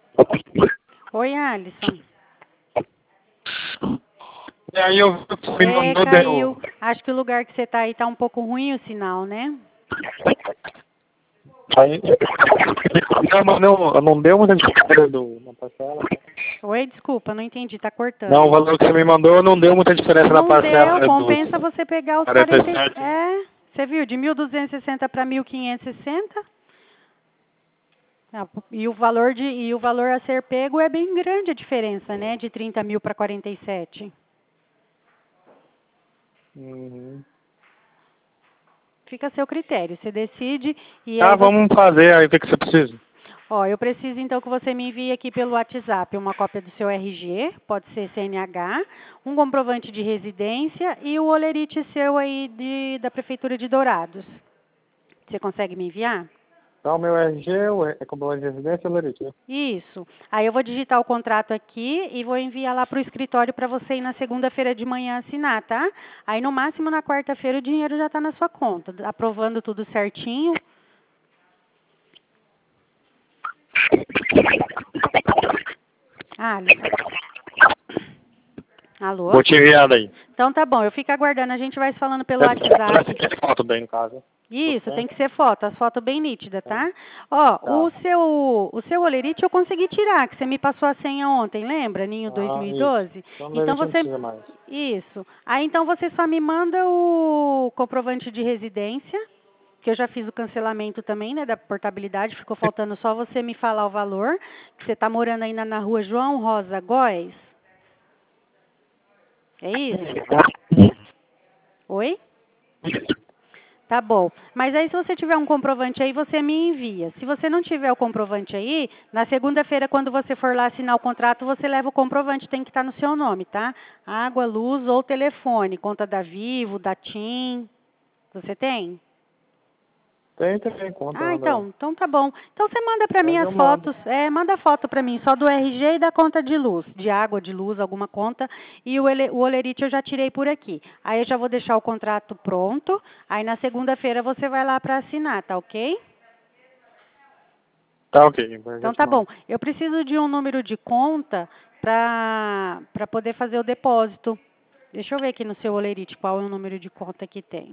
Oi, Alisson. E aí eu vi que você me mandou, Caiu. Acho que o lugar que você está aí está um pouco ruim o sinal, né? Aí, não deu muita diferença na parcela. Oi, desculpa, não entendi, tá cortando. Não, o valor que você me mandou não deu muita diferença na parcela. Não deu, compensa você pegar os 47. 40. É, você viu, de 1.260 para 1.560? E o valor a ser pego é bem grande a diferença, né? De 30 mil para 47. Uhum. Fica a seu critério, você decide e Tá, aí você... vamos fazer aí, o que você precisa? Ó, eu preciso então que você me envie aqui pelo WhatsApp uma cópia do seu RG, pode ser CNH, um comprovante de residência e o olerite seu aí da Prefeitura de Dourados. Você consegue me enviar? Tá, o meu RG, é comprovante de residência, Lorite, né? Isso. Aí eu vou digitar o contrato aqui e vou enviar lá para o escritório para você ir na segunda-feira de manhã assinar, tá? Aí no máximo na quarta-feira o dinheiro já está na sua conta, aprovando tudo certinho. Alisson. Alô? Vou te enviar daí. Então tá bom, eu fico aguardando, a gente vai se falando pelo Essa WhatsApp. foto bem, no caso. Isso, tem que ser foto, as fotos bem nítidas, Tá. tá? Ó, Tá. o seu olerite eu consegui tirar, que você me passou a senha ontem, lembra? Ninho Isso. 2012? Então, Então Lorite não você... precisa mais. Isso. Aí então você só me manda o comprovante de residência, que eu já fiz o cancelamento também, né, da portabilidade, ficou faltando só você me falar o valor, que você tá morando ainda na rua João Rosa Góes. É isso? Oi? Tá bom. Mas aí se você tiver um comprovante aí, você me envia. Se você não tiver o comprovante aí, na segunda-feira, quando você for lá assinar o contrato, você leva o comprovante, tem que estar no seu nome, tá? Água, luz ou telefone, conta da Vivo, da TIM. Você tem? Tem conta, Ah, André. então tá bom. Então você manda pra mim Mas as eu mando. fotos, manda foto pra mim, só do RG e da conta de luz, de água, de luz, alguma conta. E o olerite eu já tirei por aqui. Aí eu já vou deixar o contrato pronto, aí na segunda-feira você vai lá pra assinar, tá ok? Tá ok, eu já Então te tá bom. mando. Eu preciso de um número de conta pra poder fazer o depósito. Deixa eu ver aqui no seu olerite qual é o número de conta que tem.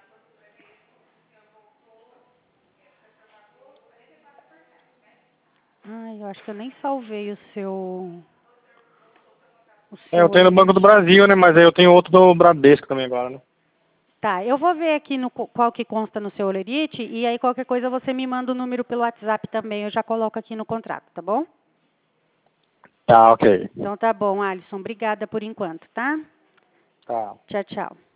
Ai, eu acho que eu nem salvei o seu... O Eu seu tenho no Banco do olerite. Brasil, né? Mas aí eu tenho outro do Bradesco também agora, né? Tá, eu vou ver aqui no qual que consta no seu olerite e aí qualquer coisa você me manda o número pelo WhatsApp também, eu já coloco aqui no contrato, tá bom? Tá, ok. Então tá bom, Alisson, obrigada por enquanto, tá? Tá. Tchau, tchau.